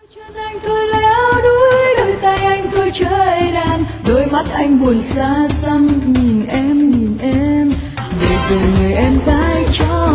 Chân anh thôi léo đuối, đôi tay anh thôi chơi đàn, đôi mắt anh buồn xa xăm nhìn em, để rồi người em gái cho